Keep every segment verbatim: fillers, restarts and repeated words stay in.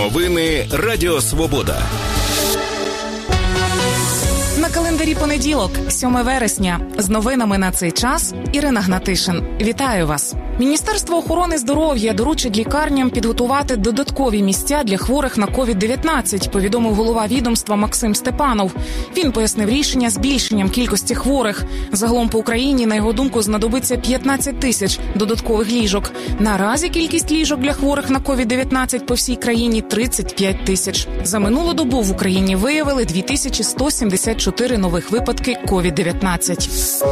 Новини Радіо Свобода. На календарі понеділок, сьоме вересня. З новинами на цей час Ірина Гнатишин. Вітаю вас. Міністерство охорони здоров'я доручить лікарням підготувати додаткові місця для хворих на ковід дев'ятнадцять, повідомив голова відомства Максим Степанов. Він пояснив рішення збільшенням кількості хворих. Загалом по Україні, на його думку, знадобиться п'ятнадцять тисяч додаткових ліжок. Наразі кількість ліжок для хворих на ковід дев'ятнадцять по всій країні тридцять п'ять тисяч. За минулу добу в Україні виявили дві тисячі сто сімдесят чотири нових випадки ковід дев'ятнадцять.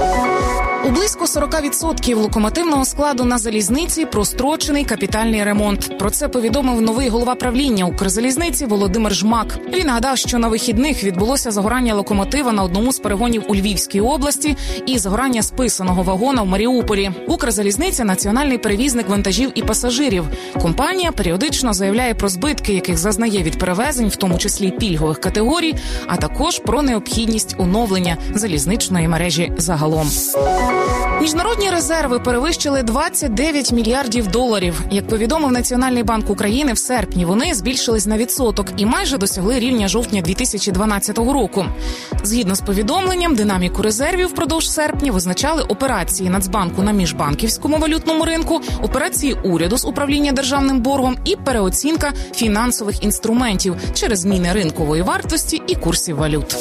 У близько сорок відсотків локомотивного складу на залізниці прострочений капітальний ремонт. Про це повідомив новий голова правління Укрзалізниці Володимир Жмак. Він нагадав, що на вихідних відбулося загорання локомотива на одному з перегонів у Львівській області і загорання списаного вагона в Маріуполі. Укрзалізниця – національний перевізник вантажів і пасажирів. Компанія періодично заявляє про збитки, яких зазнає від перевезень, в тому числі пільгових категорій, а також про необхідність оновлення залізничної мережі загалом. Міжнародні резерви перевищили двадцять дев'ять мільярдів доларів. Як повідомив Національний банк України, в серпні вони збільшились на відсоток і майже досягли рівня жовтня дві тисячі дванадцятого року. Згідно з повідомленням, динаміку резервів впродовж серпня визначали операції Нацбанку на міжбанківському валютному ринку, операції уряду з управління державним боргом і переоцінка фінансових інструментів через зміни ринкової вартості і курсів валют.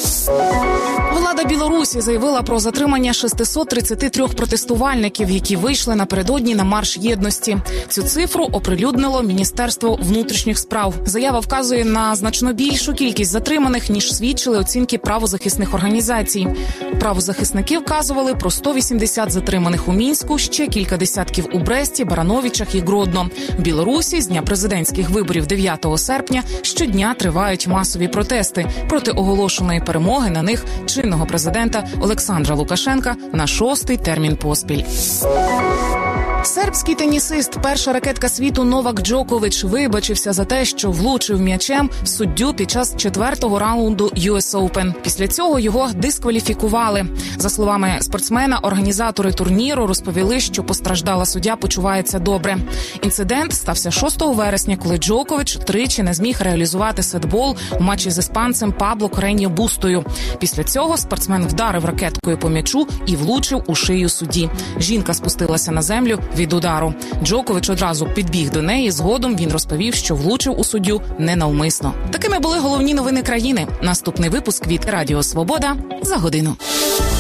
Влада Білорусі заявила про затримання шістсот тридцять три протестувальників, які вийшли напередодні на марш єдності. Цю цифру оприлюднило Міністерство внутрішніх справ. Заява вказує на значно більшу кількість затриманих, ніж свідчили оцінки правозахисних організацій. Правозахисники вказували про сто вісімдесят затриманих у Мінську, ще кілька десятків у Бресті, Барановичах і Гродно. В Білорусі з дня президентських виборів дев'ятого серпня щодня тривають масові протести проти оголошеної перемоги на них чинного президента Олександра Лукашенка на шостий термін поспіль. Сербський тенісист, перша ракетка світу Новак Джокович, вибачився за те, що влучив м'ячем суддю під час четвертого раунду ю ес Open. Після цього його дискваліфікували. За словами спортсмена, організатори турніру розповіли, що постраждала суддя почувається добре. Інцидент стався шостого вересня, коли Джокович тричі не зміг реалізувати сетбол у матчі з іспанцем Пабло Кареньо Бустою. Після цього спортсмен вдарив ракеткою по м'ячу і влучив у шию судді. Жінка спустилася на землю від удару. Джокович одразу підбіг до неї. Згодом він розповів, що влучив у суддю ненавмисно. Такими були головні новини країни. Наступний випуск від Радіо Свобода за годину.